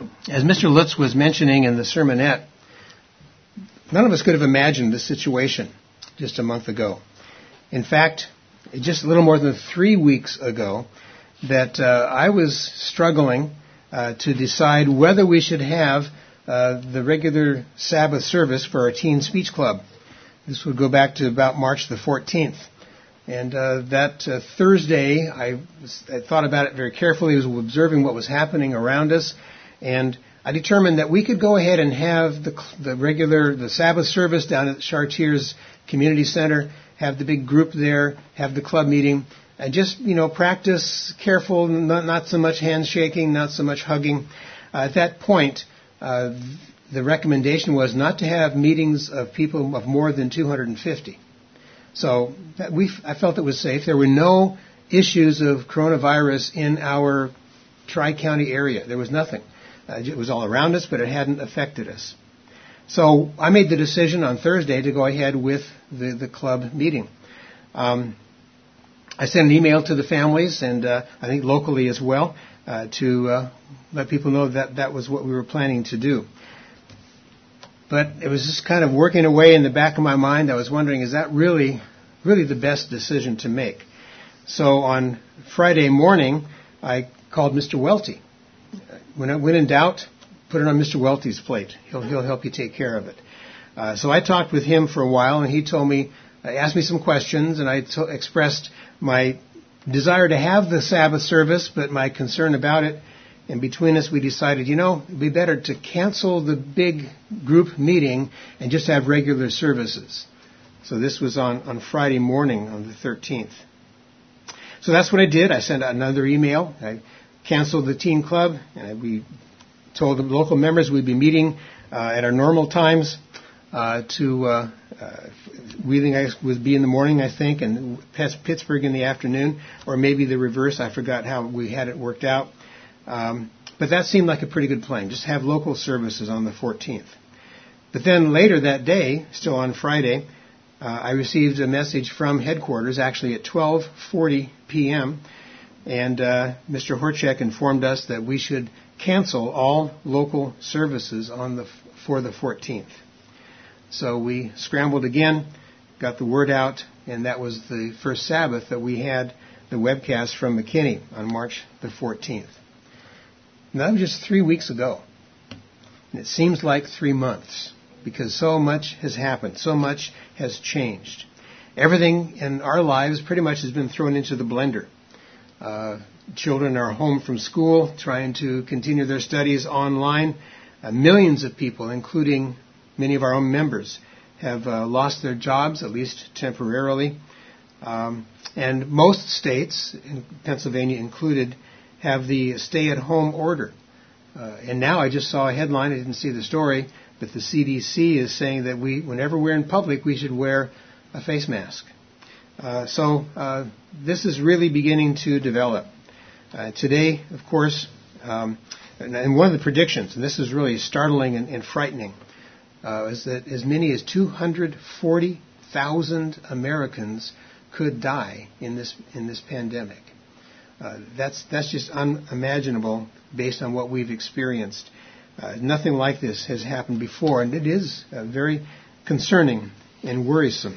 As Mr. Lutz was mentioning in the sermonette, none of us could have imagined this situation just a month ago. In fact, just a little more than 3 weeks ago, that I was struggling to decide whether we should have the regular Sabbath service for our teen speech club. This would go back to about March the 14th. And that Thursday, I thought about it very carefully. I was observing what was happening around us, and I determined that we could go ahead and have the Sabbath service down at Chartiers Community Center, have the big group there, have the club meeting, and just, practice careful, not so much handshaking, not so much hugging. At that point, the recommendation was not to have meetings of people of more than 250. So I felt it was safe. There were no issues of coronavirus in our Tri-County area. There was nothing. It was all around us, but it hadn't affected us. So I made the decision on Thursday to go ahead with the club meeting. I sent an email to the families, and I think locally as well, to let people know that was what we were planning to do. But it was just kind of working away in the back of my mind. I was wondering, is that really the best decision to make? So on Friday morning, I called Mr. Welty. When in doubt, put it on Mr. Welty's plate. He'll help you take care of it. So I talked with him for a while, and he asked me some questions, and I expressed my desire to have the Sabbath service, but my concern about it. And between us, we decided, it'd be better to cancel the big group meeting and just have regular services. So this was on Friday morning on the 13th. So that's what I did. I sent out another email. I canceled the teen club, and we told the local members we'd be meeting at our normal times Wheeling would be in the morning, I think, and Pittsburgh in the afternoon, or maybe the reverse. I forgot how we had it worked out. But that seemed like a pretty good plan. Just have local services on the 14th. But then later that day, still on Friday, I received a message from headquarters, actually at 12:40 p.m., and Mr. Horchek informed us that we should cancel all local services for the 14th. So we scrambled again, got the word out, and that was the first Sabbath that we had the webcast from McKinney on March the 14th. And that was just 3 weeks ago. And it seems like 3 months, because so much has happened, so much has changed. Everything in our lives pretty much has been thrown into the blender. Children are home from school, trying to continue their studies online. Millions of people, including many of our own members, have lost their jobs, at least temporarily. And most states, Pennsylvania included, have the stay-at-home order. And now I just saw a headline, I didn't see the story, but the CDC is saying that whenever we're in public, we should wear a face mask. So this is really beginning to develop. Today, of course, and one of the predictions, and this is really startling and frightening, is that as many as 240,000 Americans could die in this pandemic. That's just unimaginable based on what we've experienced. Nothing like this has happened before, and it is very concerning and worrisome.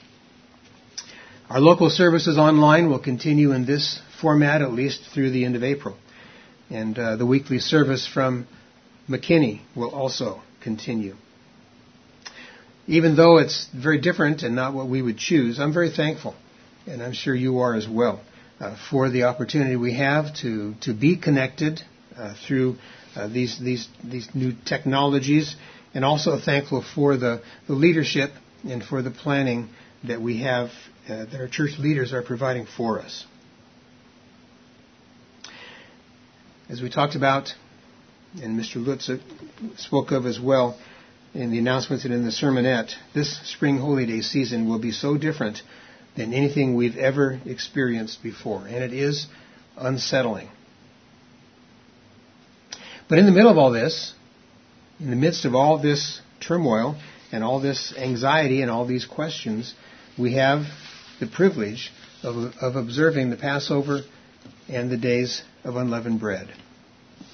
Our local services online will continue in this format at least through the end of April. And the weekly service from McKinney will also continue. Even though it's very different and not what we would choose, I'm very thankful, and I'm sure you are as well, for the opportunity we have to be connected through these new technologies, and also thankful for the leadership and for the planning that we have, that our church leaders are providing for us. As we talked about, and Mr. Lutz spoke of as well in the announcements and in the sermonette, this spring Holy Day season will be so different than anything we've ever experienced before, and it is unsettling. But in the middle of all this, in the midst of all this turmoil and all this anxiety and all these questions, we have the privilege of observing the Passover and the days of unleavened bread.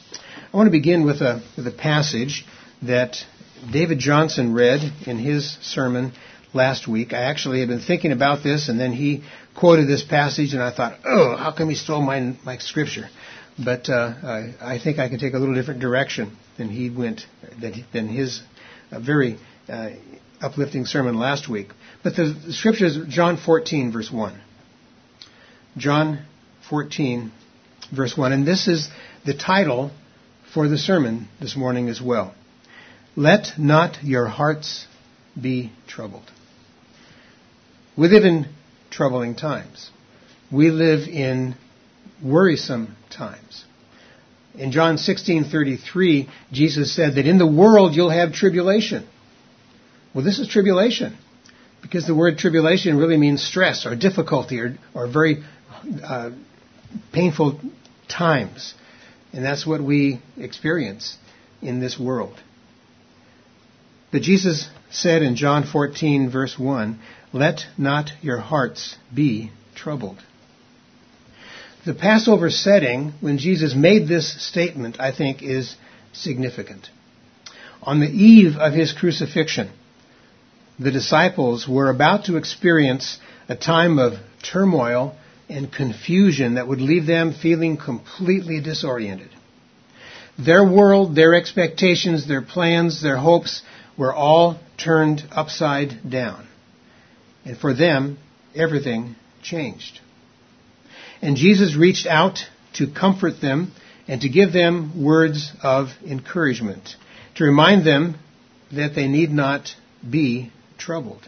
I want to begin with a passage that David Johnson read in his sermon last week. I actually had been thinking about this, and then he quoted this passage, and I thought, oh, how come he stole my scripture? But I think I can take a little different direction than he went, than his very uplifting sermon last week. But the scripture is John 14, verse 1. John 14, verse 1. And this is the title for the sermon this morning as well. Let not your hearts be troubled. We live in troubling times. We live in worrisome times. In John 16:33, Jesus said that in the world you'll have tribulation. Well, this is tribulation, because the word tribulation really means stress or difficulty or very painful times. And that's what we experience in this world. But Jesus said in John 14, verse 1, let not your hearts be troubled. The Passover setting, when Jesus made this statement, I think is significant. On the eve of his crucifixion, the disciples were about to experience a time of turmoil and confusion that would leave them feeling completely disoriented. Their world, their expectations, their plans, their hopes were all turned upside down. And for them, everything changed. And Jesus reached out to comfort them and to give them words of encouragement, to remind them that they need not be troubled.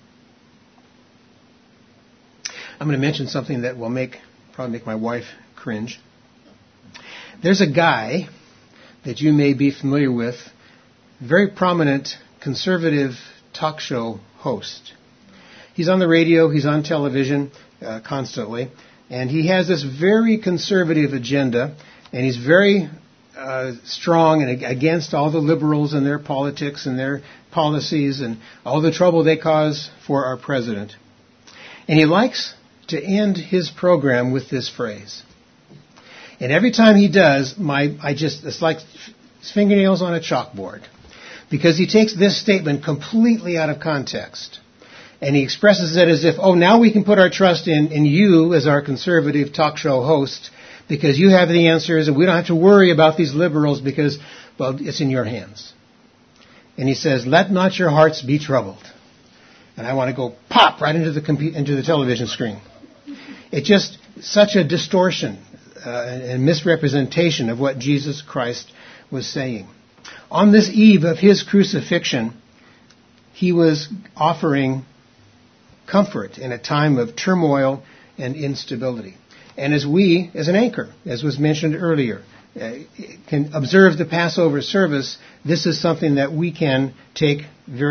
I'm going to mention something that will probably make my wife cringe. There's a guy that you may be familiar with, very prominent conservative talk show host. He's on the radio, he's on television constantly, and he has this very conservative agenda, and he's very strong and against all the liberals and their politics and their policies and all the trouble they cause for our president. And he likes to end his program with this phrase. And every time he does, it's like fingernails on a chalkboard. Because he takes this statement completely out of context. And he expresses it as if, oh, now we can put our trust in you as our conservative talk show host, because you have the answers and we don't have to worry about these liberals because, well, it's in your hands. And he says, let not your hearts be troubled. And I want to go pop right into the television screen. It's just such a distortion and misrepresentation of what Jesus Christ was saying. On this eve of his crucifixion, he was offering comfort in a time of turmoil and instability. And as we, as an anchor, as was mentioned earlier, can observe the Passover service, this is something that we can take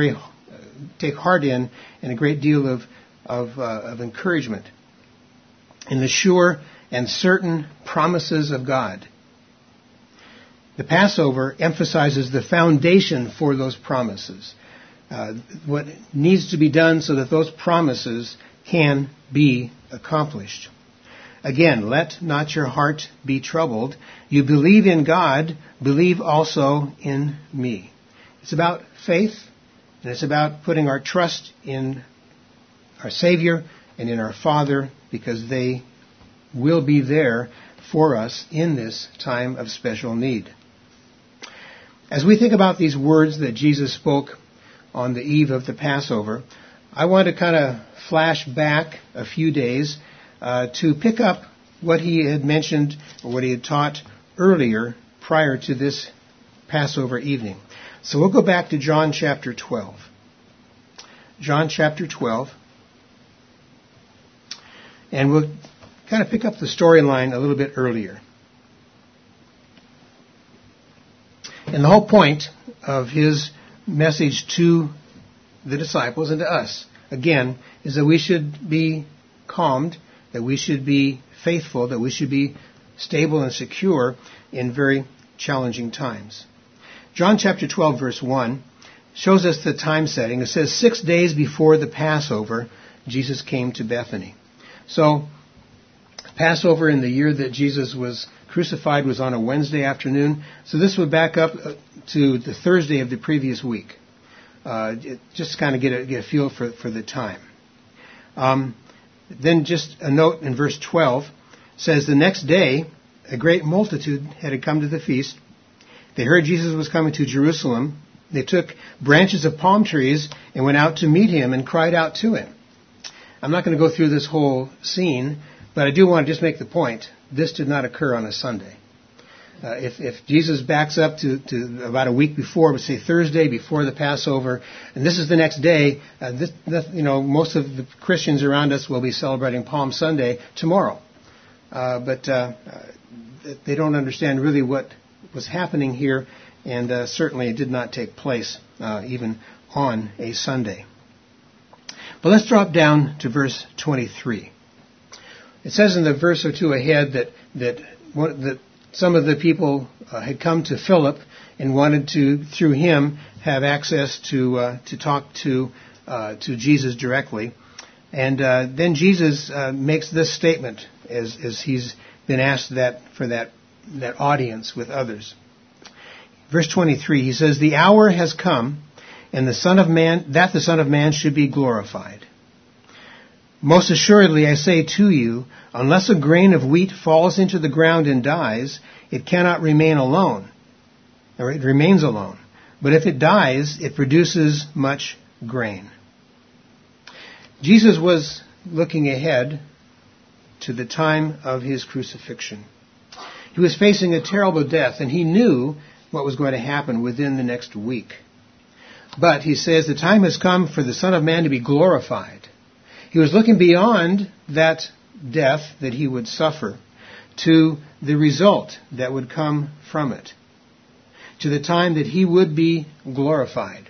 heart in, and a great deal of encouragement in the sure and certain promises of God. The Passover emphasizes the foundation for those promises, what needs to be done so that those promises can be accomplished. Again, let not your heart be troubled. You believe in God, believe also in me. It's about faith, and it's about putting our trust in our Savior and in our Father, because they will be there for us in this time of special need. As we think about these words that Jesus spoke on the eve of the Passover, I want to kind of flash back a few days to pick up what he had mentioned or what he had taught earlier prior to this Passover evening. So we'll go back to John chapter 12. John chapter 12. And we'll kind of pick up the storyline a little bit earlier. And the whole point of his message to the disciples and to us, again, is that we should be calmed, that we should be faithful, that we should be stable and secure in very challenging times. John chapter 12, verse 1 shows us the time setting. It says, 6 days before the Passover, Jesus came to Bethany. So, Passover in the year that Jesus was crucified was on a Wednesday afternoon. So this would back up to the Thursday of the previous week. Just kind of get a feel for the time. Then just a note in verse 12 says, the next day a great multitude had come to the feast. They heard Jesus was coming to Jerusalem. They took branches of palm trees and went out to meet him and cried out to him. I'm not going to go through this whole scene, but I do want to just make the point. This did not occur on a Sunday. If Jesus backs up to about a week before, say Thursday before the Passover, and this is the next day, most of the Christians around us will be celebrating Palm Sunday tomorrow. But they don't understand really what was happening here, and certainly it did not take place even on a Sunday. But let's drop down to verse 23. It says in the verse or two ahead that some of the people had come to Philip and wanted to, through him, have access to talk to Jesus directly. And then Jesus makes this statement as he's been asked that for that audience with others. Verse 23, he says, the hour has come, and the Son of Man should be glorified. Most assuredly, I say to you, unless a grain of wheat falls into the ground and dies, it cannot remain alone, or it remains alone. But if it dies, it produces much grain. Jesus was looking ahead to the time of his crucifixion. He was facing a terrible death, and he knew what was going to happen within the next week. But he says the time has come for the Son of Man to be glorified. He was looking beyond that death that he would suffer to the result that would come from it, to the time that he would be glorified.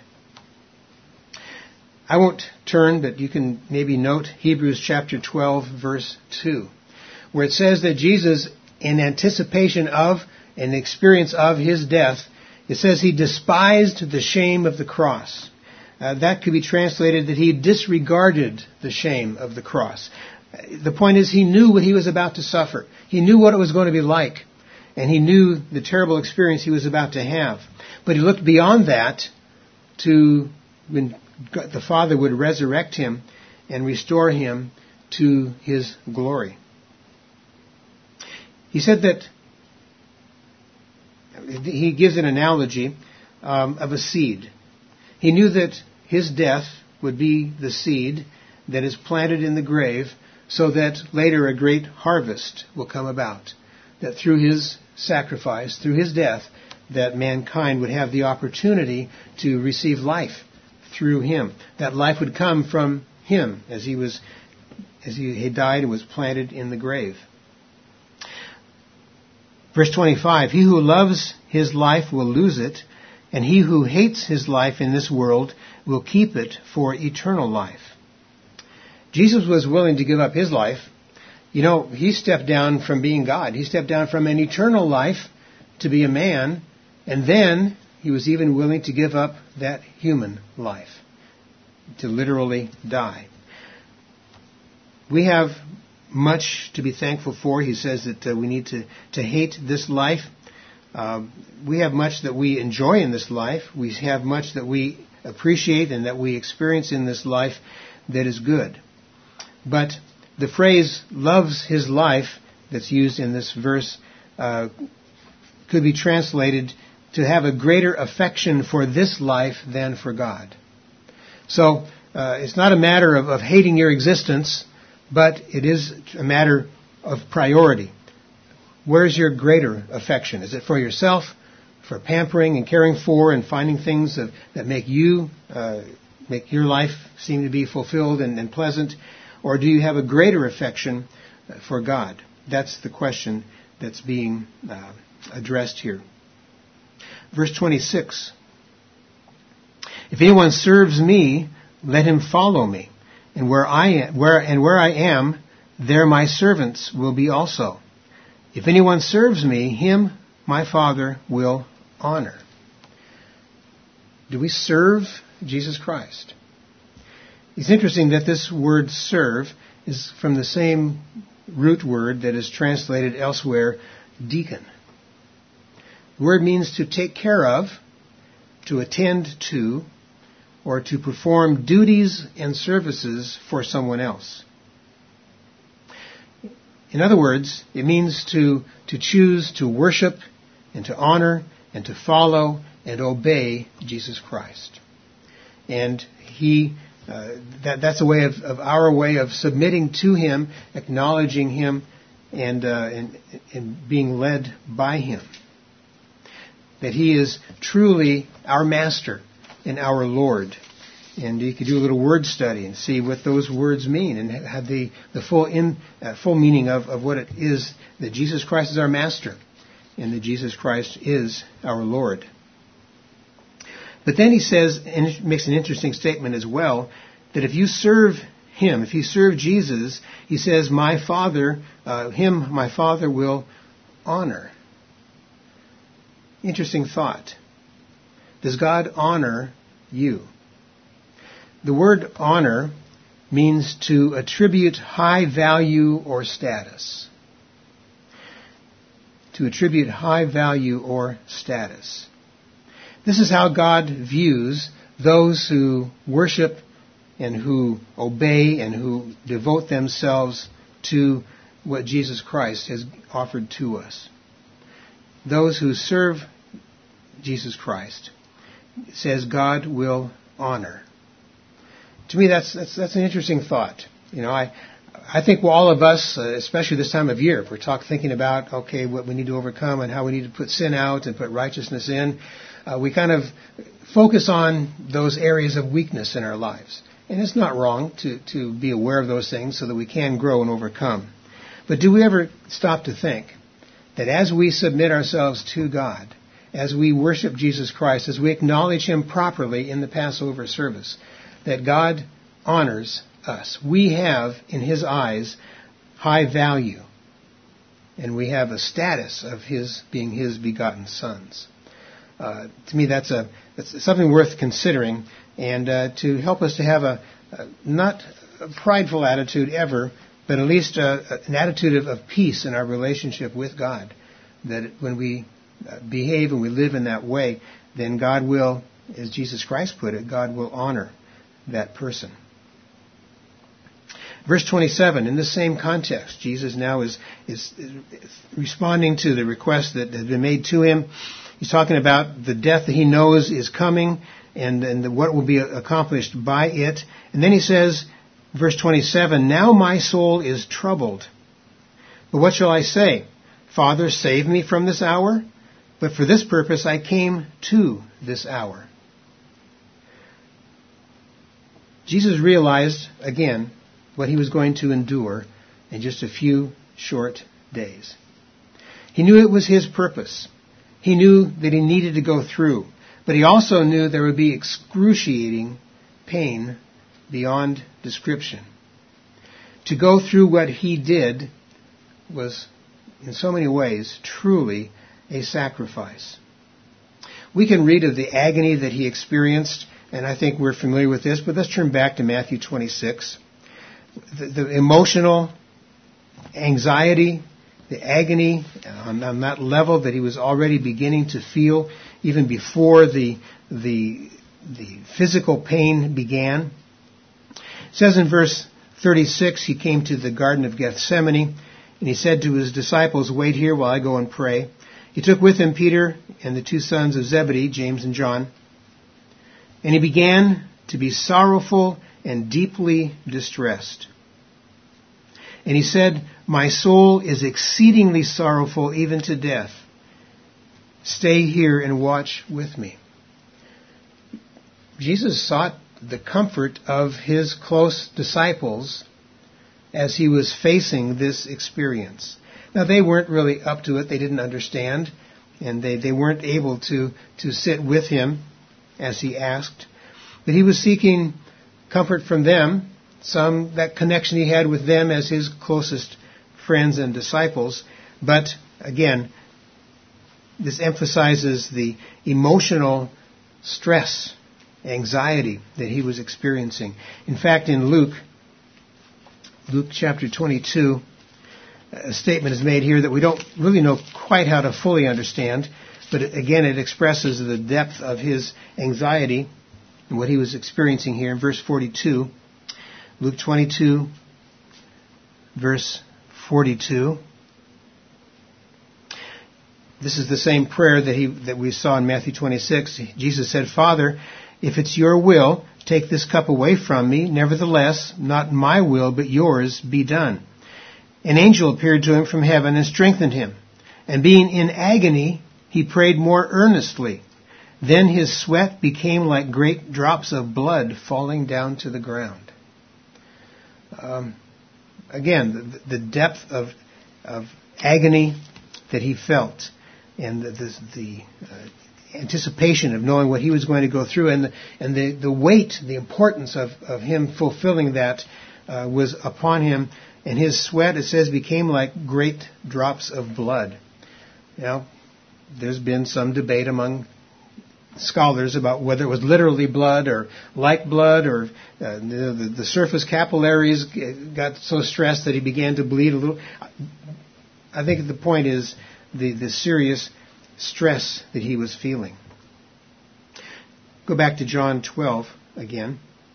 I won't turn, but you can maybe note Hebrews chapter 12, verse 2, where it says that Jesus, in anticipation of an experience of his death, it says he despised the shame of the cross. That could be translated that he disregarded the shame of the cross. The point is he knew what he was about to suffer. He knew what it was going to be like. And he knew the terrible experience he was about to have. But he looked beyond that to when the Father would resurrect him and restore him to his glory. He said that he gives an analogy of a seed. He knew that his death would be the seed that is planted in the grave so that later a great harvest will come about. That through his sacrifice, through his death, that mankind would have the opportunity to receive life through him. That life would come from him as he had died and was planted in the grave. Verse 25, he who loves his life will lose it, and he who hates his life in this world will keep it for eternal life. Jesus was willing to give up his life. You know, he stepped down from being God. He stepped down from an eternal life to be a man, and then he was even willing to give up that human life, to literally die. We have much to be thankful for. He says that we need to hate this life. We have much that we enjoy in this life. We have much that we appreciate and that we experience in this life that is good. But the phrase loves his life that's used in this verse could be translated to have a greater affection for this life than for God. So it's not a matter of hating your existence, but it is a matter of priority. Where's your greater affection? Is it for yourself, for pampering and caring for and finding things that make your life seem to be fulfilled and pleasant? Or do you have a greater affection for God? That's the question that's being addressed here. Verse 26. If anyone serves me, let him follow me. And where I am, there my servants will be also. If anyone serves me, him my Father will honor. Do we serve Jesus Christ? It's interesting that this word serve is from the same root word that is translated elsewhere, deacon. The word means to take care of, to attend to, or to perform duties and services for someone else. In other words, it means to choose to worship and to honor and to follow and obey Jesus Christ. And that's a way of our way of submitting to Him, acknowledging Him, and being led by Him. That He is truly our Master and our Lord. And you could do a little word study and see what those words mean and have the full meaning of what it is that Jesus Christ is our Master and that Jesus Christ is our Lord. But then he says, and makes an interesting statement as well, that if you serve Him, if you serve Jesus, he says, my Father will honor. Interesting thought. Does God honor you? The word honor means to attribute high value or status. To attribute high value or status. This is how God views those who worship and who obey and who devote themselves to what Jesus Christ has offered to us. Those who serve Jesus Christ, it says God will honor. To me, that's an interesting thought. You know, I think all of us, especially this time of year, if we're thinking about, okay, what we need to overcome and how we need to put sin out and put righteousness in, we kind of focus on those areas of weakness in our lives. And it's not wrong to be aware of those things so that we can grow and overcome. But do we ever stop to think that as we submit ourselves to God, as we worship Jesus Christ, as we acknowledge Him properly in the Passover service, that God honors us? We have, in His eyes, high value. And we have a status of His being His begotten sons. To me, that's something worth considering, and to help us to have not a prideful attitude ever, but at least an attitude of peace in our relationship with God. That when we behave and we live in that way, then God will, as Jesus Christ put it, God will honor that person. Verse 27, in the same context, Jesus now is responding to the request that had been made to Him. He's talking about the death that He knows is coming and what will be accomplished by it. And then He says, verse 27, now my soul is troubled. But what shall I say? Father, save me from this hour? But for this purpose I came to this hour. Jesus realized, again, what He was going to endure in just a few short days. He knew it was His purpose. He knew that He needed to go through. But He also knew there would be excruciating pain beyond description. To go through what He did was, in so many ways, truly a sacrifice. We can read of the agony that He experienced, and I think we're familiar with this, but let's turn back to Matthew 26. The emotional anxiety, the agony on that level that He was already beginning to feel even before the physical pain began. It says in verse 36, He came to the Garden of Gethsemane, and He said to His disciples, wait here while I go and pray. He took with Him Peter and the two sons of Zebedee, James and John, and He began to be sorrowful and deeply distressed. And He said, my soul is exceedingly sorrowful, even to death. Stay here and watch with me. Jesus sought the comfort of His close disciples as He was facing this experience. Now, they weren't really up to it. They didn't understand, and they weren't able to sit with Him as He asked. But He was seeking comfort from them, that connection He had with them as His closest friends and disciples. But again, this emphasizes the emotional stress, anxiety that He was experiencing. In fact, in Luke chapter 22, a statement is made here that we don't really know quite how to fully understand, but again, it expresses the depth of his anxiety and what he was experiencing here in verse 42. Luke 22, verse 42. This is the same prayer that we saw in Matthew 26. Jesus said, "Father, if it's your will, take this cup away from me. Nevertheless, not my will, but yours be done." An angel appeared to him from heaven and strengthened him. And being in agony, he prayed more earnestly. Then his sweat became like great drops of blood falling down to the ground. Again, the depth of agony that he felt, and the anticipation of knowing what he was going to go through, and the weight, the importance of him fulfilling that was upon him. And his sweat, it says, became like great drops of blood. Now, there's been some debate among scholars about whether it was literally blood or like blood, or the surface capillaries got so stressed that he began to bleed a little. I think the point is the serious stress that he was feeling. Go back to John 12 again.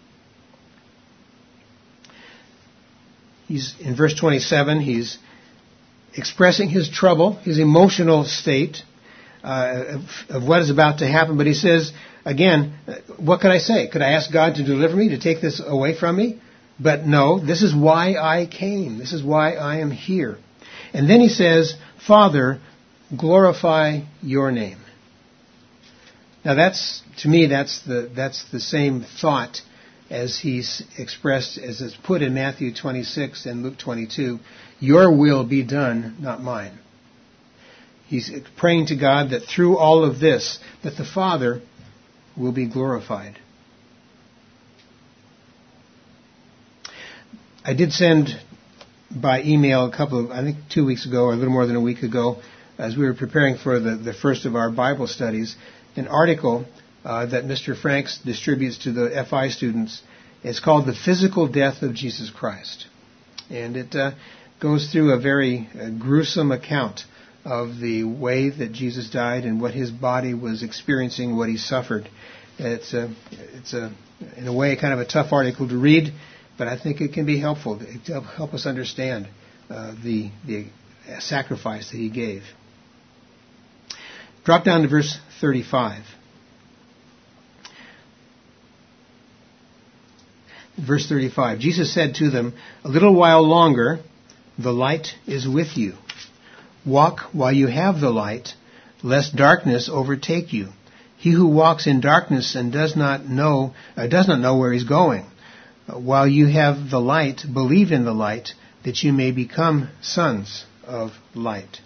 He's in verse 27. He's expressing his trouble, his emotional state of what is about to happen. But he says, again, what could I say? Could I ask God to deliver me, to take this away from me? But no, this is why I came. This is why I am here. And then he says, "Father, glorify your name." Now to me, that's the same thought as he's expressed, as it's put in Matthew 26 and Luke 22, "Your will be done, not mine." He's praying to God that through all of this, that the Father will be glorified. I did send by email I think 2 weeks ago, or a little more than a week ago, as we were preparing for the first of our Bible studies, an article that Mr. Franks distributes to the FI students. It's called "The Physical Death of Jesus Christ." And it goes through a very gruesome account of the way that Jesus died and what his body was experiencing, what he suffered. It's in a way kind of a tough article to read, but I think it can be helpful to help us understand the sacrifice that he gave. Drop down to verse 35. Verse 35, Jesus said to them, "A little while longer, the light is with you. Walk while you have the light, lest darkness overtake you. He who walks in darkness and does not know where he's going. While you have the light, believe in the light, that you may become sons of light."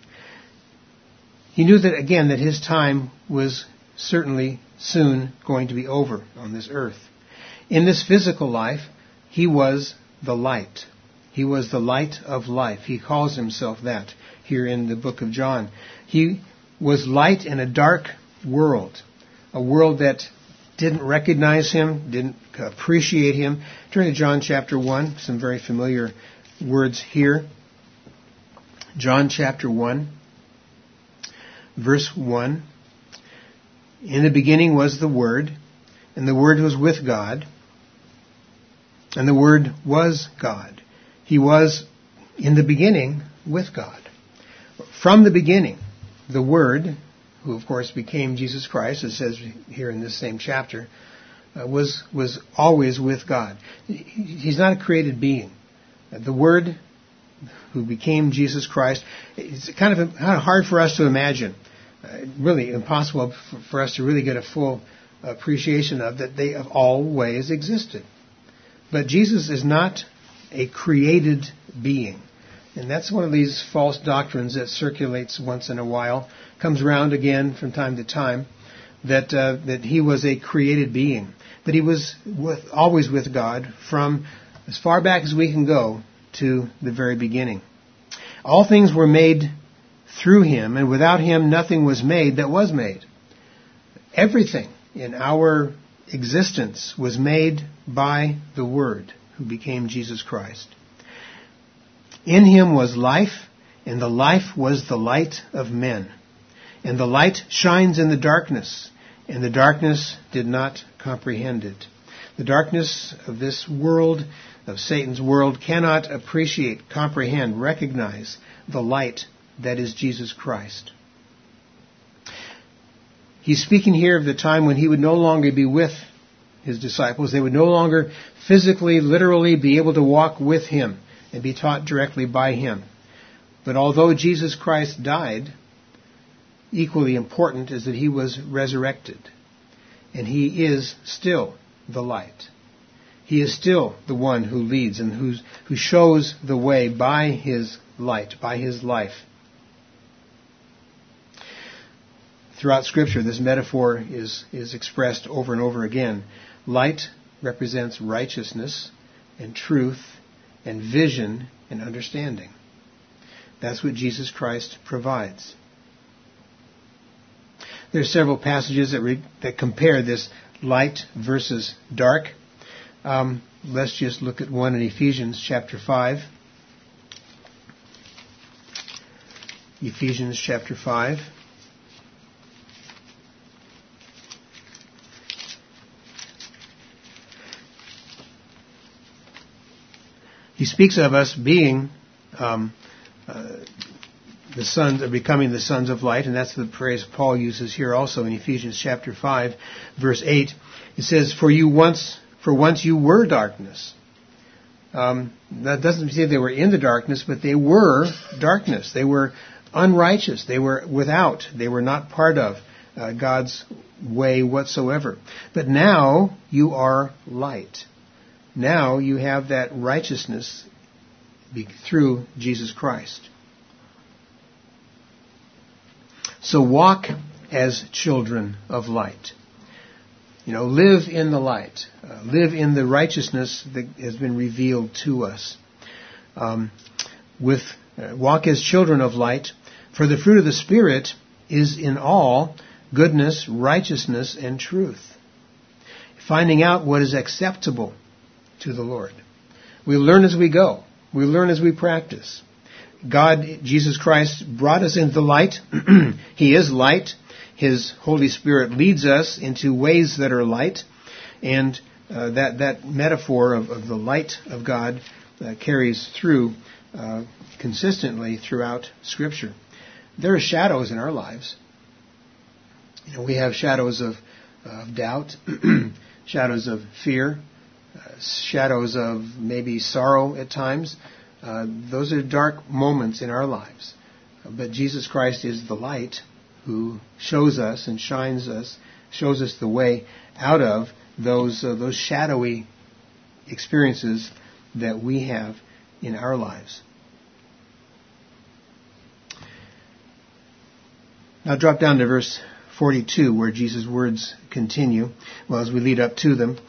He knew that, again, that his time was certainly soon going to be over on this earth. In this physical life, he was the light. He was the light of life. He calls himself that here in the book of John. He was light in a dark world, a world that didn't recognize him, didn't appreciate him. Turn to John chapter 1, some very familiar words here. John chapter 1, verse 1. "In the beginning was the Word, and the Word was with God, and the Word was God. He was in the beginning with God." From the beginning, the Word, who of course became Jesus Christ, it says here in this same chapter, was always with God. He's not a created being. The Word who became Jesus Christ, it's kind of hard for us to imagine, really impossible for us to really get a full appreciation of that they have always existed. But Jesus is not a created being. And that's one of these false doctrines that circulates once in a while, comes around again from time to time, that he was a created being. But he was always with God from as far back as we can go to the very beginning. All things were made through him, and without him nothing was made that was made. Everything in our existence was made by the Word, who became Jesus Christ. In him was life, and the life was the light of men. And the light shines in the darkness, and the darkness did not comprehend it. The darkness of this world, of Satan's world, cannot appreciate, comprehend, recognize the light that is Jesus Christ. He's speaking here of the time when he would no longer be with his disciples. They would no longer physically, literally be able to walk with him and be taught directly by him. But although Jesus Christ died, equally important is that he was resurrected. And he is still the light. He is still the one who leads and who shows the way by his light, by his life. Throughout Scripture, this metaphor is expressed over and over again. Light represents righteousness and truth and vision and understanding. That's what Jesus Christ provides. There are several passages that compare this light versus dark. Let's just look at one in Ephesians chapter 5. Ephesians chapter 5. He speaks of us being the sons, of becoming the sons of light, and that's the phrase Paul uses here also in Ephesians chapter 5, verse 8. It says, For once you were darkness. That doesn't say they were in the darkness, but they were darkness. They were unrighteous. They were without. They were not part of God's way whatsoever. But now you are light. Now you have that righteousness through Jesus Christ. So walk as children of light. Live in the light. Live in the righteousness that has been revealed to us. Walk as children of light, for the fruit of the Spirit is in all goodness, righteousness, and truth. Finding out what is acceptable to the Lord. We learn as we go. We learn as we practice. God, Jesus Christ, brought us into the light. He is light. His Holy Spirit leads us into ways that are light. And that metaphor of the light of God carries through consistently throughout Scripture. There are shadows in our lives. We have shadows of doubt, shadows of fear, shadows of maybe sorrow at times. Those are dark moments in our lives. But Jesus Christ is the light who shows us and shows us the way out of those shadowy experiences that we have in our lives. Now drop down to verse 42 where Jesus' words continue, as we lead up to them.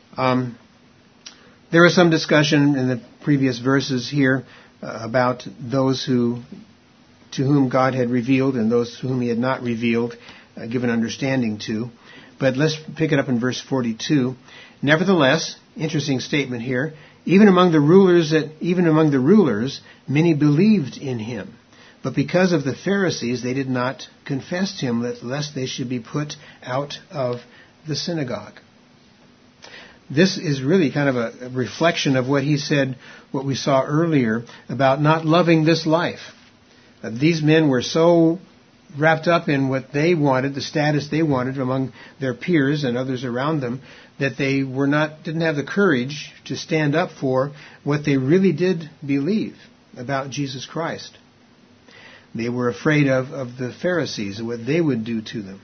There was some discussion in the previous verses here about those to whom God had revealed and those to whom he had not revealed, given understanding to. But let's pick it up in verse 42. Nevertheless, interesting statement here, even among the rulers, many believed in him. But because of the Pharisees, they did not confess him, lest they should be put out of the synagogue. This is really kind of a reflection of what he said, what we saw earlier, about not loving this life. These men were so wrapped up in what they wanted, the status they wanted among their peers and others around them, that they didn't have the courage to stand up for what they really did believe about Jesus Christ. They were afraid of the Pharisees and what they would do to them.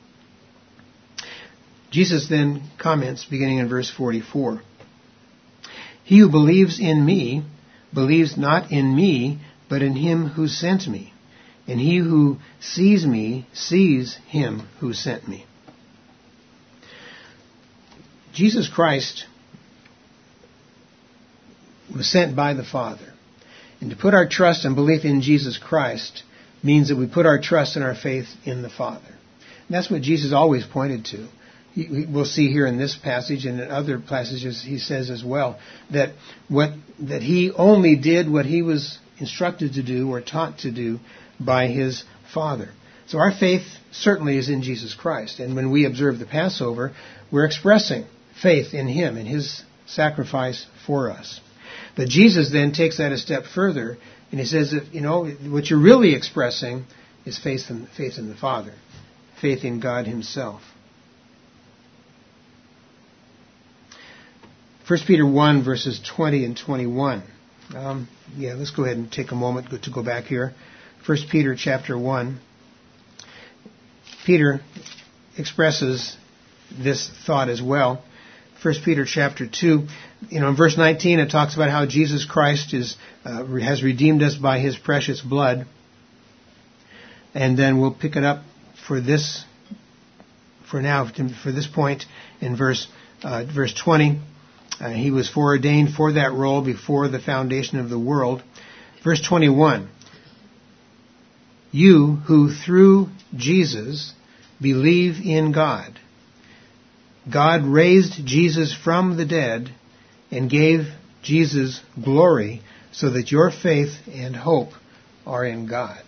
Jesus then comments, beginning in verse 44, He who believes in me believes not in me, but in him who sent me. And he who sees me sees him who sent me. Jesus Christ was sent by the Father. And to put our trust and belief in Jesus Christ means that we put our trust and our faith in the Father. And that's what Jesus always pointed to. We'll see here in this passage and in other passages he says as well that he only did what he was instructed to do or taught to do by his Father. So our faith certainly is in Jesus Christ. And when we observe the Passover, we're expressing faith in him and his sacrifice for us. But Jesus then takes that a step further, and he says that, what you're really expressing is faith in the Father, faith in God himself. 1 Peter 1, verses 20 and 21. Let's go ahead and take a moment to go back here. 1 Peter chapter 1. Peter expresses this thought as well. 1 Peter chapter 2, in verse 19 it talks about how Jesus Christ has redeemed us by his precious blood. And then we'll pick it up for this point in verse 20. He was foreordained for that role before the foundation of the world. Verse 21. You who through Jesus believe in God. God raised Jesus from the dead and gave Jesus glory so that your faith and hope are in God.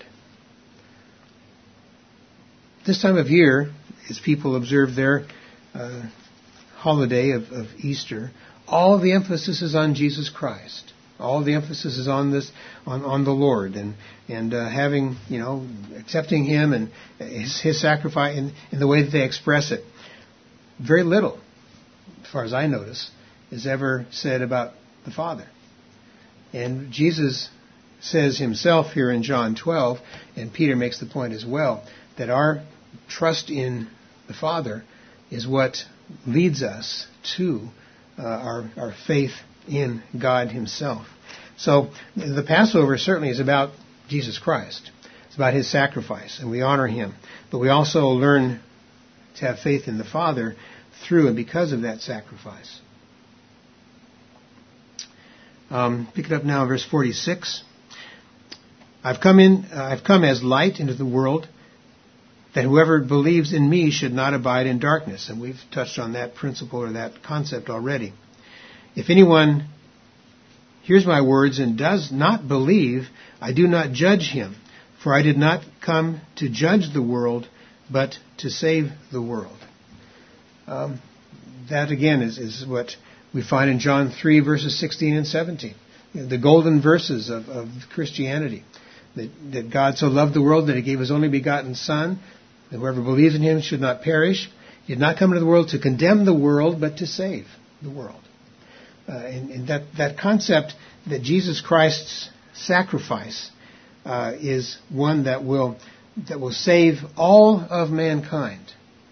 This time of year, as people observe their holiday of Easter, all the emphasis is on Jesus Christ. All the emphasis is on this, on the Lord, and having, accepting him and his sacrifice in the way that they express it. Very little, as far as I notice, is ever said about the Father. And Jesus says himself here in John 12, and Peter makes the point as well, that our trust in the Father is what leads us to our faith in God himself. So the Passover certainly is about Jesus Christ. It's about his sacrifice, and we honor him. But we also learn to have faith in the Father through and because of that sacrifice. Pick it up now in verse 46. I've come as light into the world, that whoever believes in me should not abide in darkness. And we've touched on that principle or that concept already. If anyone hears my words and does not believe, I do not judge him, for I did not come to judge the world, but to save the world. That again is what we find in John 3 verses 16 and 17. The golden verses of Christianity. That God so loved the world that he gave his only begotten Son, that whoever believes in him should not perish. He did not come into the world to condemn the world, but to save the world. And that concept that Jesus Christ's sacrifice is one that will save all of mankind.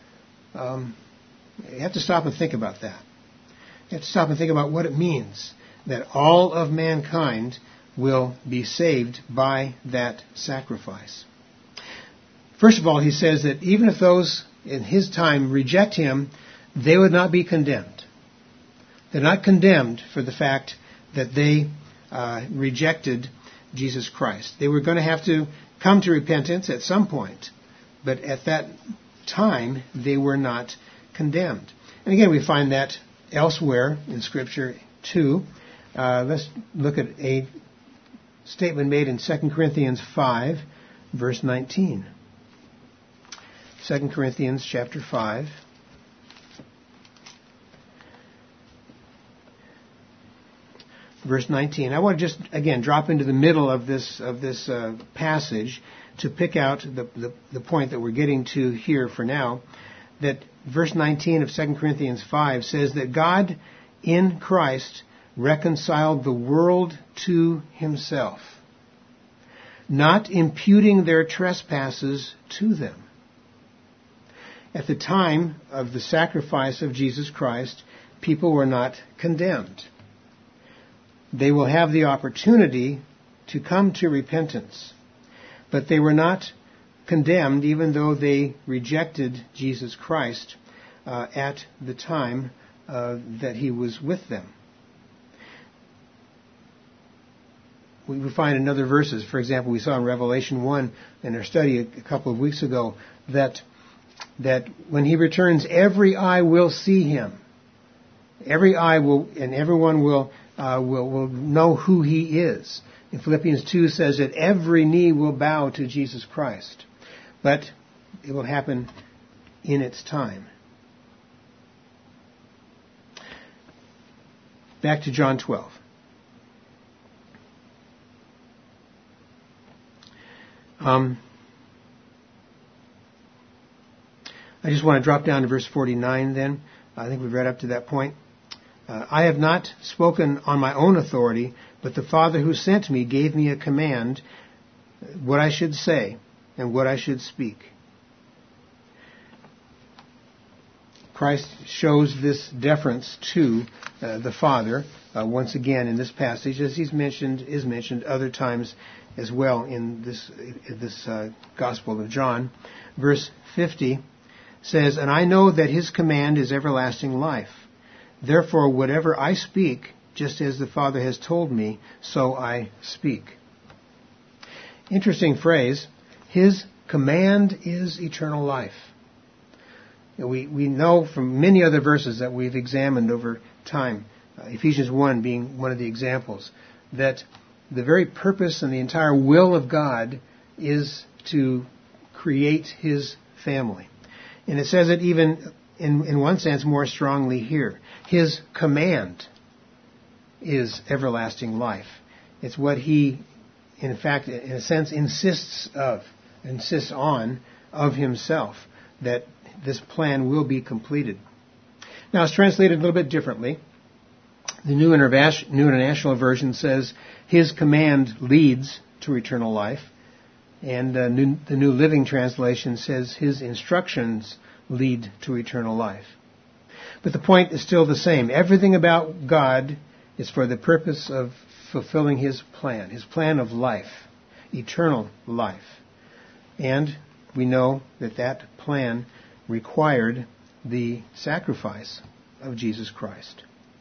You have to stop and think about that. You have to stop and think about what it means that all of mankind will be saved by that sacrifice. First of all, he says that even if those in his time reject him, they would not be condemned. They're not condemned for the fact that they rejected Jesus Christ. They were going to have to come to repentance at some point, but at that time they were not condemned. And again, we find that elsewhere in Scripture too. Let's look at a statement made in 2 Corinthians 5, verse 19. 2 Corinthians chapter 5. Verse 19. I want to just, again, drop into the middle of this passage to pick out the point that we're getting to here for now. That verse 19 of 2 Corinthians 5 says that God in Christ reconciled the world to himself, not imputing their trespasses to them. At the time of the sacrifice of Jesus Christ, people were not condemned. They will have the opportunity to come to repentance, but they were not condemned even though they rejected Jesus Christ at the time that he was with them. We find in other verses, for example, we saw in Revelation 1 in our study a couple of weeks ago, that when he returns, every eye will see him. Every eye will, and everyone will know who he is. In Philippians 2 says that every knee will bow to Jesus Christ. But it will happen in its time. Back to John 12. I just want to drop down to verse 49 then. I think we've read up to that point. I have not spoken on my own authority, but the Father who sent me gave me a command what I should say and what I should speak. Christ shows this deference to the Father once again in this passage, as is mentioned other times as well in this Gospel of John. Verse 50 says, "And I know that his command is everlasting life. Therefore, whatever I speak, just as the Father has told me, so I speak." Interesting phrase. His command is eternal life. We know from many other verses that we've examined over time, Ephesians 1 being one of the examples, that the very purpose and the entire will of God is to create his family. And it says it even in one sense more strongly here. His command is everlasting life. It's what he, in fact, in a sense, insists on of himself, that this plan will be completed. Now, it's translated a little bit differently. The New International Version says, his command leads to eternal life. And the New Living Translation says, his instructions lead to eternal life. But the point is still the same. Everything about God is for the purpose of fulfilling his plan of life, eternal life. And we know that that plan required the sacrifice of Jesus Christ.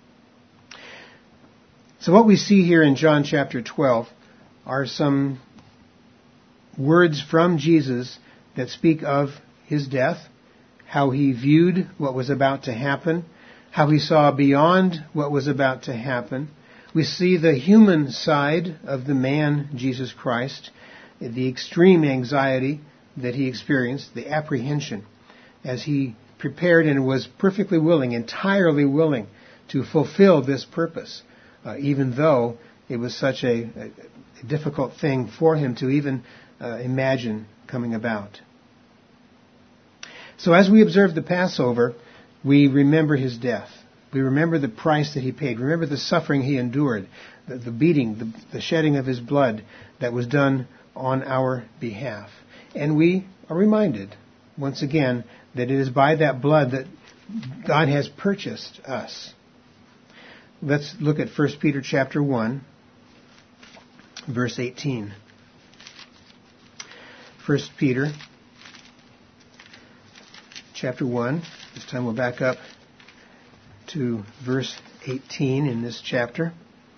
So what we see here in John chapter 12 are some words from Jesus that speak of his death, how he viewed what was about to happen, how he saw beyond what was about to happen. We see the human side of the man, Jesus Christ, the extreme anxiety that he experienced, the apprehension, as he prepared and was perfectly willing, entirely willing to fulfill this purpose, even though it was such a difficult thing for him to even imagine coming about. So as we observe the Passover, we remember his death. We remember the price that he paid. Remember the suffering he endured, the beating, the shedding of his blood that was done on our behalf. And we are reminded, once again, that it is by that blood that God has purchased us. Let's look at 1 Peter chapter 1, verse 18. 1 Peter chapter 1. This time we'll back up to verse 18 in this chapter.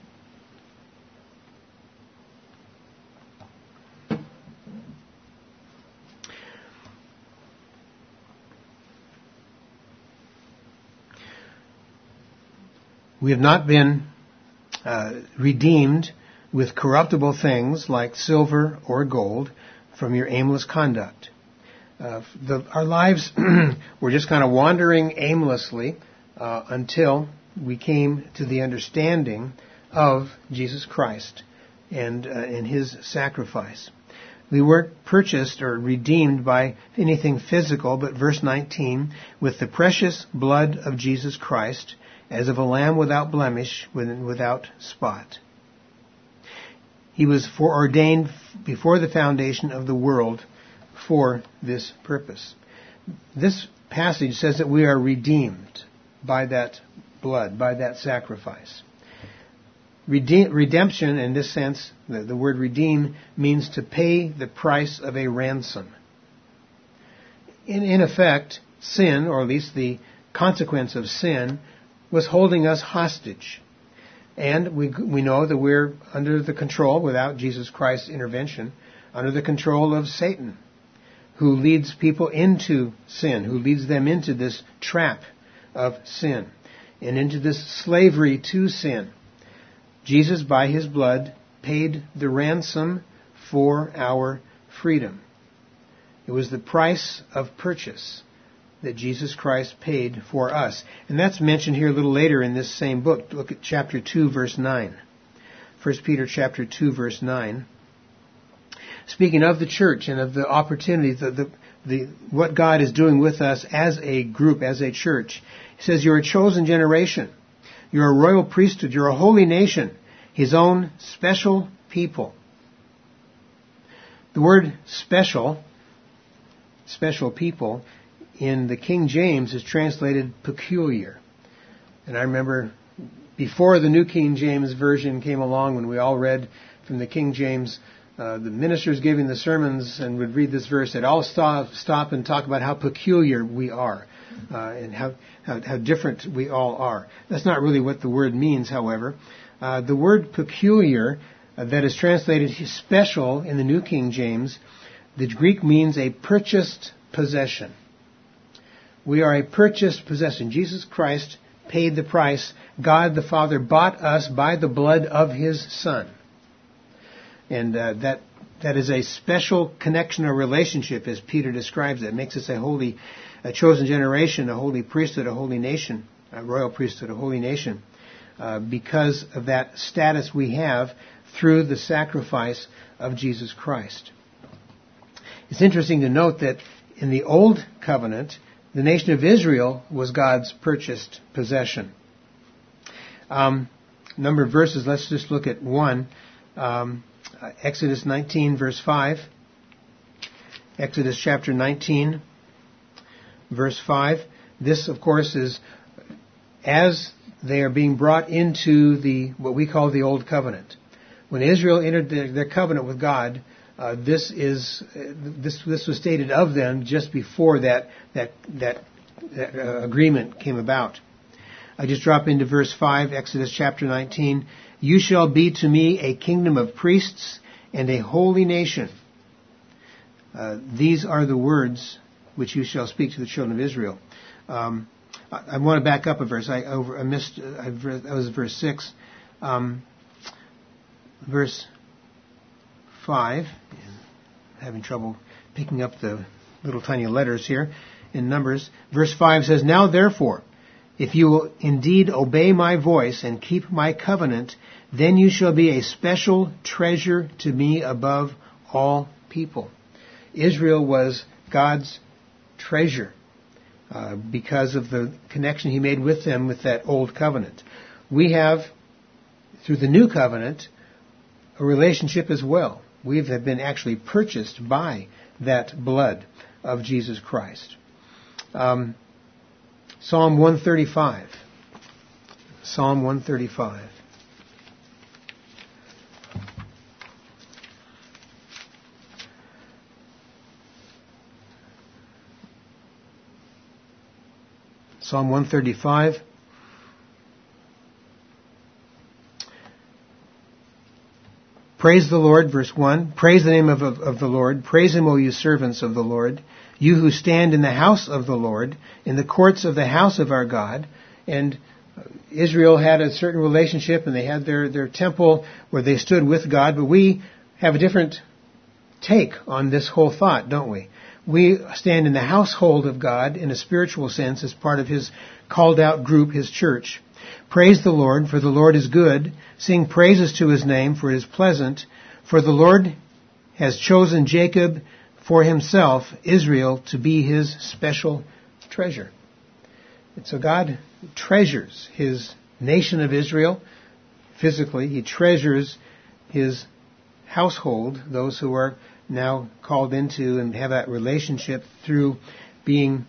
We have not been redeemed with corruptible things like silver or gold from your aimless conduct. Our lives were just kind of wandering aimlessly until we came to the understanding of Jesus Christ and his sacrifice. We weren't purchased or redeemed by anything physical, but verse 19, with the precious blood of Jesus Christ, as of a lamb without blemish, without spot. He was foreordained before the foundation of the world for this purpose. This passage says that we are redeemed by that blood, by that sacrifice. Redemption, in this sense, the word redeem, means to pay the price of a ransom. In effect, sin, or at least the consequence of sin, was holding us hostage. And we know that we're under the control, without Jesus Christ's intervention, under the control of Satan, who leads people into sin, who leads them into this trap of sin and into this slavery to sin. Jesus, by his blood, paid the ransom for our freedom. It was the price of purchase that Jesus Christ paid for us. And that's mentioned here a little later in this same book. Look at chapter 2, verse 9. 1 Peter chapter 2, verse 9. Speaking of the church and of the opportunities, what God is doing with us as a group, as a church. He says, you're a chosen generation. You're a royal priesthood. You're a holy nation. His own special people. The word special people, in the King James is translated peculiar. And I remember before the New King James Version came along, when we all read from the King James, the ministers giving the sermons and would read this verse, they'd all stop and talk about how peculiar we are and how different we all are. That's not really what the word means, however. The word peculiar that is translated special in the New King James, the Greek means a purchased possession. We are a purchased possession. Jesus Christ paid the price. God the Father bought us by the blood of His Son. And that is a special connection or relationship, as Peter describes it. It makes us a chosen generation, a holy priesthood, a holy nation, a royal priesthood, a holy nation, because of that status we have through the sacrifice of Jesus Christ. It's interesting to note that in the Old Covenant, the nation of Israel was God's purchased possession. Number of verses, let's just look at one. Exodus 19, verse 5. Exodus chapter 19, verse 5. This, of course, is as they are being brought into what we call the Old Covenant. When Israel entered their covenant with God, this was stated of them just before that agreement came about. I just drop into verse 5, Exodus chapter 19. You shall be to me a kingdom of priests and a holy nation. These are the words which you shall speak to the children of Israel. I want to back up a verse. I missed. That was verse 6. Verse 5. I'm having trouble picking up the little tiny letters here in Numbers. Verse 5 says, Now therefore, if you will indeed obey my voice and keep my covenant, then you shall be a special treasure to me above all people. Israel was God's treasure because of the connection He made with them with that old covenant. We have, through the new covenant, a relationship as well. We have been actually purchased by that blood of Jesus Christ. Psalm 135. Psalm 135. Psalm 135. Praise the Lord, verse 1. Praise the name of the Lord. Praise Him, O you servants of the Lord. You who stand in the house of the Lord, in the courts of the house of our God. And Israel had a certain relationship, and they had their temple where they stood with God. But we have a different take on this whole thought, don't we? We stand in the household of God in a spiritual sense as part of His called out group, His church. Praise the Lord, for the Lord is good. Sing praises to His name, for it is pleasant. For the Lord has chosen Jacob for Himself, Israel to be His special treasure. And so God treasures His nation of Israel physically. He treasures His household, those who are now called into and have that relationship through being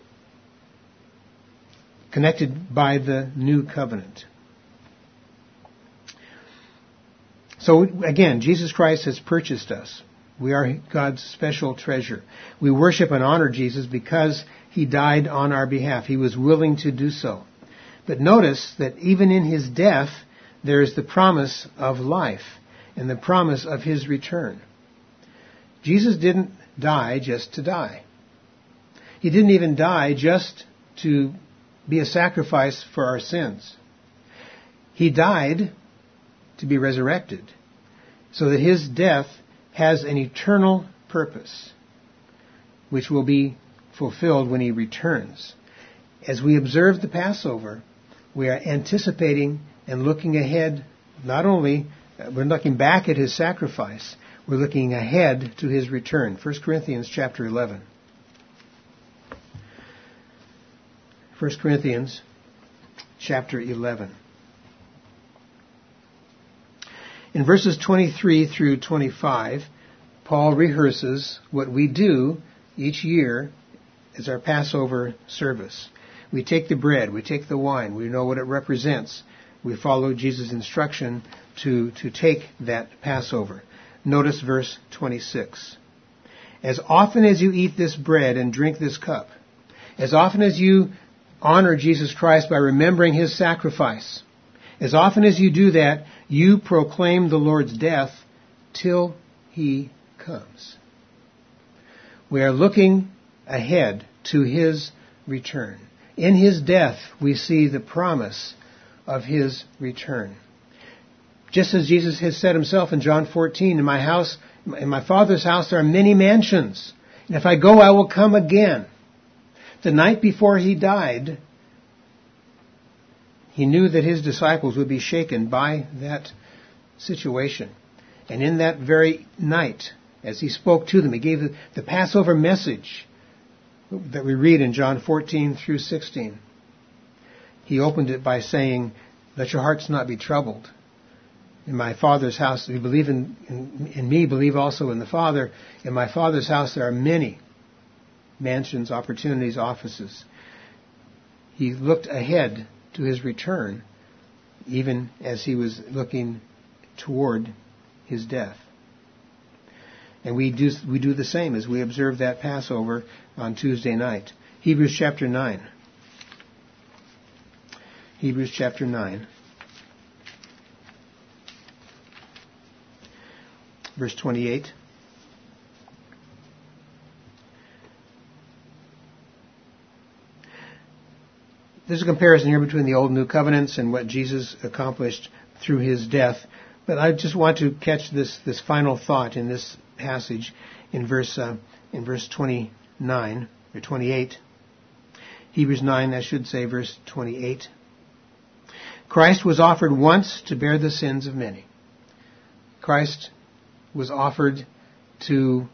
connected by the new covenant. So again, Jesus Christ has purchased us. We are God's special treasure. We worship and honor Jesus because He died on our behalf. He was willing to do so. But notice that even in His death, there is the promise of life and the promise of His return. Jesus didn't die just to die. He didn't even die just to be a sacrifice for our sins. He died to be resurrected. so that his death has an eternal purpose, which will be fulfilled when he returns. As we observe the Passover, we are anticipating and looking ahead. Not only we're looking back at his sacrifice, we're looking ahead to his return. 1 Corinthians chapter 11. 1 Corinthians chapter 11. In verses 23 through 25, Paul rehearses what we do each year as our Passover service. We take the bread, we take the wine, we know what it represents. We follow Jesus' instruction to take that Passover. Notice verse 26. As often as you eat this bread and drink this cup, as often as you honor Jesus Christ by remembering his sacrifice, as often as you do that, you proclaim the Lord's death till he comes. We are looking ahead to his return. In his death, we see the promise of his return. Just as Jesus has said himself in John 14, in my Father's house there are many mansions, and if I go, I will come again. The night before he died, he knew that his disciples would be shaken by that situation. And in that very night, as he spoke to them, he gave the Passover message that we read in John 14 through 16. He opened it by saying, let your hearts not be troubled. In my Father's house, if you believe in me, believe also in the Father. In my Father's house there are many mansions, opportunities, offices. He looked ahead to his return, even as he was looking toward his death. And we do the same as we observe that Passover on Tuesday night. Hebrews chapter 9. Hebrews chapter 9. Verse 28. There's a comparison here between the Old and New Covenants and what Jesus accomplished through his death. But I just want to catch this final thought in this passage in verse 29 or 28. Hebrews 9, I should say, verse 28. Christ was offered once to bear the sins of many. Christ was offered to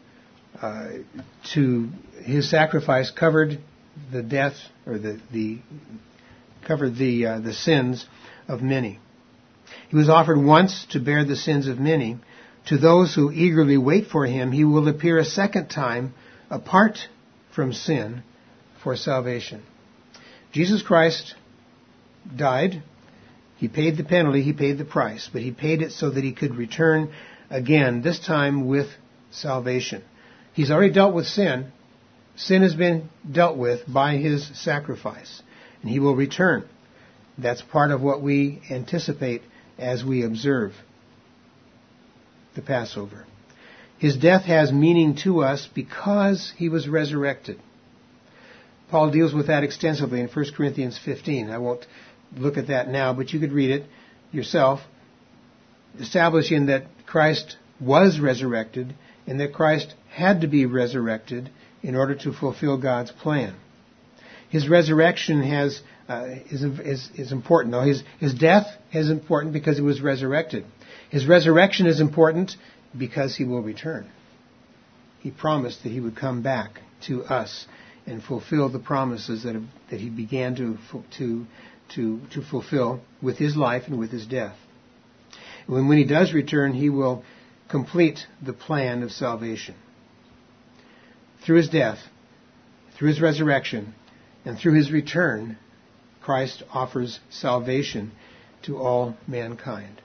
his sacrifice covered the death or covered the sins of many. He was offered once to bear the sins of many. To those who eagerly wait for him, he will appear a second time apart from sin for salvation. Jesus Christ died. He paid the penalty. He paid the price. But he paid it so that he could return again, this time with salvation. He's already dealt with sin. Sin has been dealt with by his sacrifice. And he will return. That's part of what we anticipate as we observe the Passover. His death has meaning to us because he was resurrected. Paul deals with that extensively in 1 Corinthians 15. I won't look at that now, but you could read it yourself, establishing that Christ was resurrected and that Christ had to be resurrected in order to fulfill God's plan. His resurrection is important, though. His death is important because he was resurrected. His resurrection is important because he will return. He promised that he would come back to us and fulfill the promises that he began to fulfill with his life and with his death. And when he does return, he will complete the plan of salvation. Through his death, through his resurrection, and through his return, Christ offers salvation to all mankind.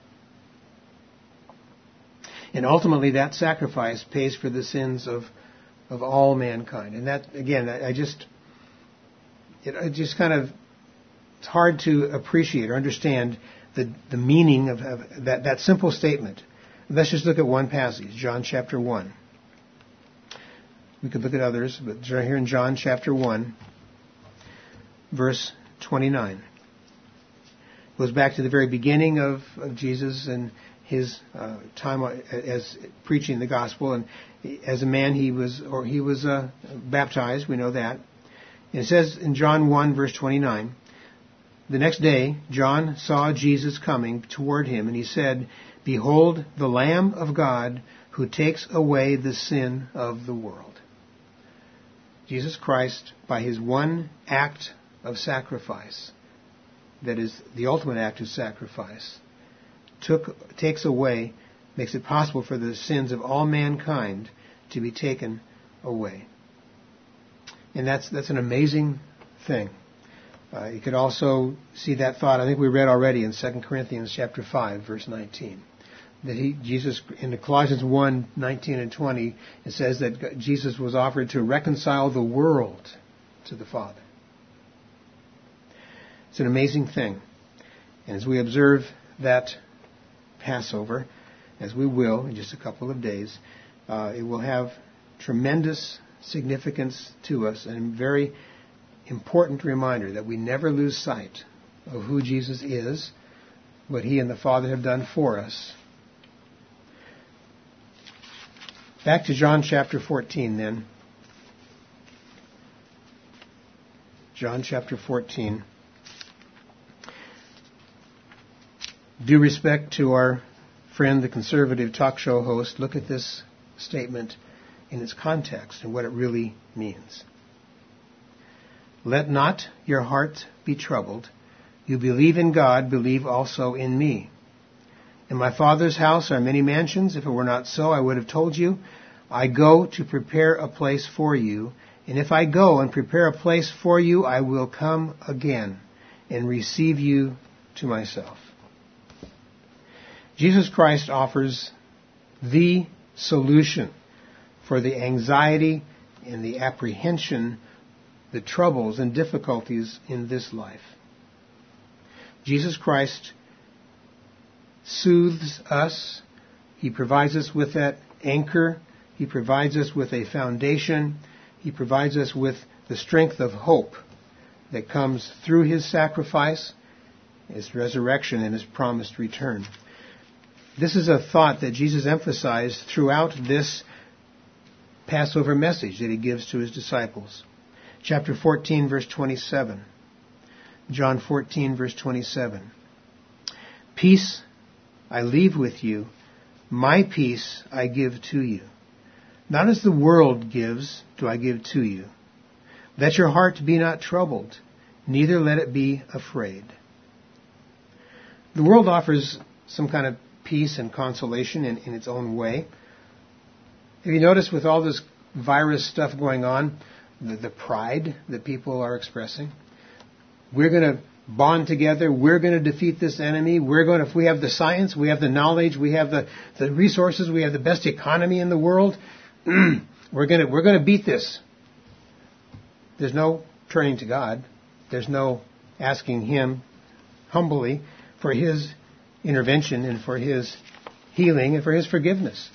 And ultimately, that sacrifice pays for the sins of all mankind. And that, again, it's hard to appreciate or understand the meaning of that simple statement. Let's just look at one passage, John chapter 1. We could look at others, but right here in John chapter 1, verse 29. It goes back to the very beginning of Jesus and his time as preaching the gospel, and as a man he was baptized. We know that. And it says in John 1 verse 29, the next day John saw Jesus coming toward him, and he said, "Behold, the Lamb of God who takes away the sin of the world." Jesus Christ, by his one act of sacrifice, that is the ultimate act of sacrifice, takes away, makes it possible for the sins of all mankind to be taken away. And that's an amazing thing. You could also see that thought, I think we read already in 2 Corinthians chapter 5, verse 19. That Jesus, in the Colossians 1, 19 and 20, it says that Jesus was offered to reconcile the world to the Father. It's an amazing thing. And as we observe that Passover, as we will in just a couple of days, it will have tremendous significance to us, and a very important reminder that we never lose sight of who Jesus is, what he and the Father have done for us. Back to John chapter 14 then. John chapter 14. Due respect to our friend, the conservative talk show host, look at this statement in its context and what it really means. Let not your heart be troubled. You believe in God, believe also in me. In my Father's house are many mansions. If it were not so, I would have told you. I go to prepare a place for you. And if I go and prepare a place for you, I will come again and receive you to myself. Jesus Christ offers the solution for the anxiety and the apprehension, the troubles and difficulties in this life. Jesus Christ soothes us. He provides us with that anchor. He provides us with a foundation. He provides us with the strength of hope that comes through his sacrifice, his resurrection, and his promised return. This is a thought that Jesus emphasized throughout this Passover message that he gives to his disciples. Chapter 14, verse 27. John 14, verse 27. Peace I leave with you, my peace I give to you. Not as the world gives, do I give to you. Let your heart be not troubled, neither let it be afraid. The world offers some kind of peace and consolation in its own way. Have you noticed with all this virus stuff going on, the pride that people are expressing? We're going to bond together. We're going to defeat this enemy. If we have the science, we have the knowledge, we have the resources, we have the best economy in the world, we're going to beat this. There's no turning to God. There's no asking him humbly for his intervention and for his healing and for his forgiveness.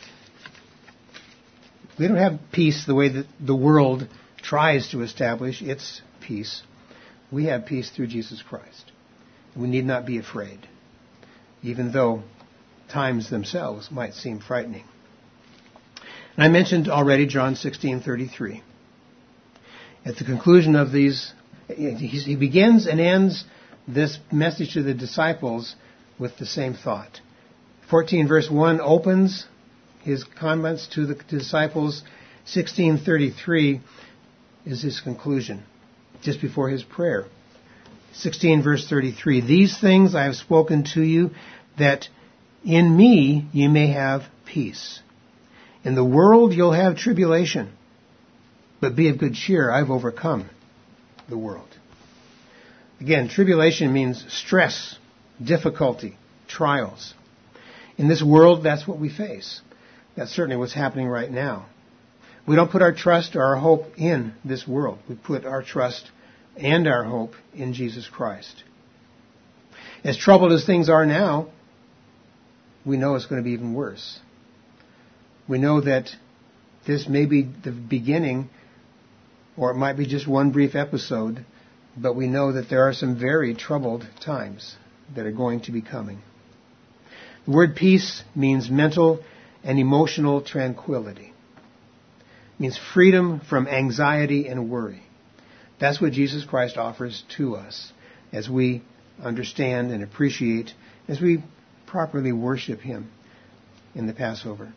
We don't have peace the way that the world tries to establish its peace. We have peace through Jesus Christ. We need not be afraid, even though times themselves might seem frightening. And I mentioned already John 16:33. At the conclusion of these, he begins and ends this message to the disciples with the same thought. 14 verse 1 opens his comments to the disciples. 16:33 is his conclusion, just before his prayer. 16 verse 33, these things I have spoken to you, that in me you may have peace. In the world you'll have tribulation, but be of good cheer, I've overcome the world. Again, tribulation means stress, difficulty, trials. In this world, that's what we face. That's certainly what's happening right now. We don't put our trust or our hope in this world. We put our trust and our hope in Jesus Christ. As troubled as things are now, we know it's going to be even worse. We know that this may be the beginning, or it might be just one brief episode, but we know that there are some very troubled times that are going to be coming. The word peace means mental and emotional tranquility. It means freedom from anxiety and worry. That's what Jesus Christ offers to us as we understand and appreciate, as we properly worship Him in the Passover.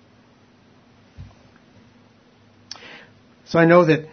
So I know that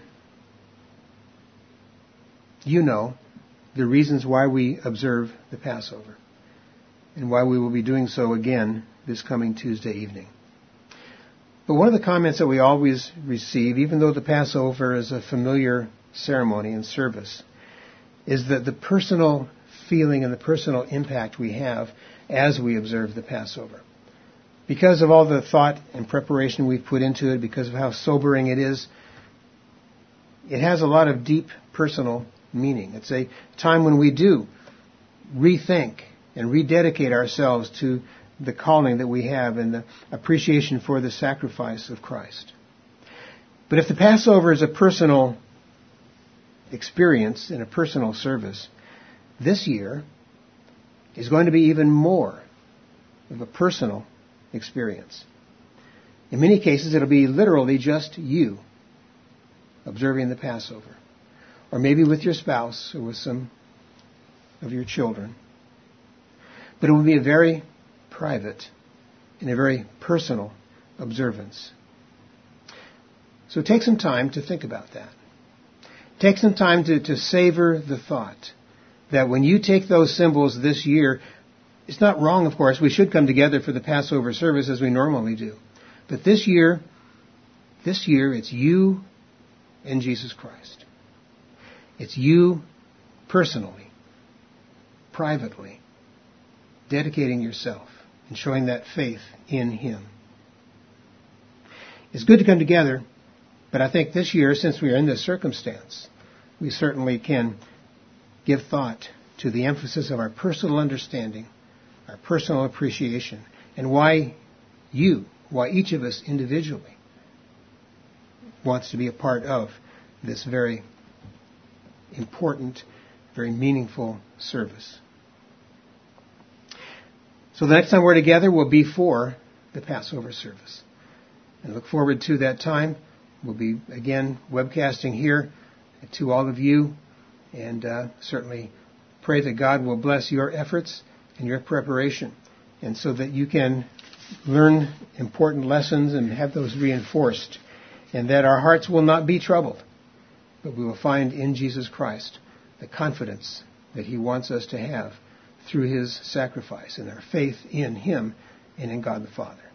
you know the reasons why we observe the Passover and why we will be doing so again this coming Tuesday evening. But one of the comments that we always receive, even though the Passover is a familiar ceremony and service, is that the personal feeling and the personal impact we have as we observe the Passover. Because of all the thought and preparation we've put into it, because of how sobering it is, it has a lot of deep personal meaning. It's a time when we do rethink and rededicate ourselves to the calling that we have and the appreciation for the sacrifice of Christ. But if the Passover is a personal experience and a personal service, this year is going to be even more of a personal experience. In many cases, it'll be literally just you observing the Passover, or maybe with your spouse or with some of your children. But it will be a very private and a very personal observance. So take some time to think about that. Take some time to savor the thought that when you take those symbols this year, it's not wrong, of course. We should come together for the Passover service as we normally do. But this year it's you and Jesus Christ. It's you personally, privately, dedicating yourself and showing that faith in Him. It's good to come together, but I think this year, since we are in this circumstance, we certainly can give thought to the emphasis of our personal understanding, our personal appreciation, and why each of us individually wants to be a part of this very important, very meaningful service. So the next time we're together will be for the Passover service. And look forward to that time. We'll be, again, webcasting here to all of you, and certainly pray that God will bless your efforts and your preparation, and so that you can learn important lessons and have those reinforced, and that our hearts will not be troubled, but we will find in Jesus Christ the confidence that He wants us to have through His sacrifice and our faith in Him and in God the Father.